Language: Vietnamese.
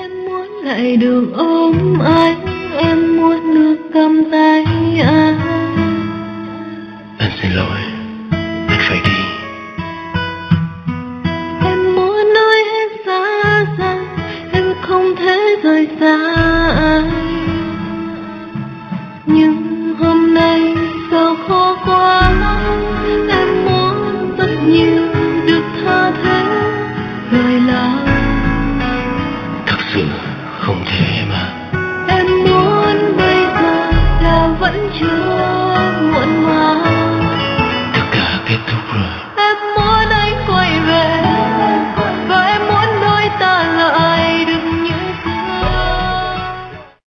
Em muốn lại được ôm anh, em muốn được cầm tay anh. Anh xin lỗi, anh phải đi. Em muốn nói hết xa rằng em không thể rời xa